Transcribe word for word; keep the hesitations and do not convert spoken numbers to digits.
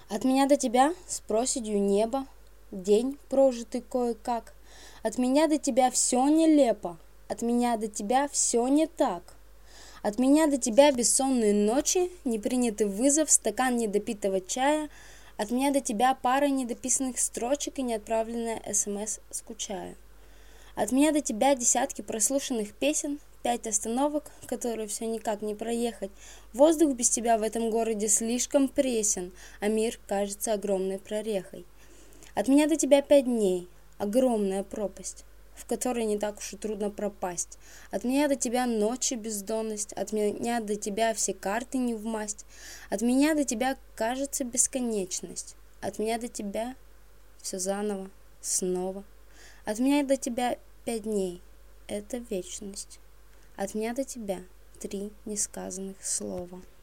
От меня до тебя с проседью неба, день прожитый кое-как. От меня до тебя все нелепо, от меня до тебя все не так. От меня до тебя бессонные ночи, непринятый вызов, стакан недопитого чая. От меня до тебя пара недописанных строчек и неотправленная СМС «Скучаю». От меня до тебя десятки прослушанных песен, пять остановок, которые все никак не проехать. Воздух без тебя в этом городе слишком пресен, а мир кажется огромной прорехой. От меня до тебя пять дней, огромная пропасть, в которой не так уж и трудно пропасть. От меня до тебя ночи бездонность, от меня до тебя все карты не в масть. От меня до тебя кажется бесконечность, от меня до тебя все заново, снова. От меня до тебя пять дней — это вечность. От меня до тебя три несказанных слова.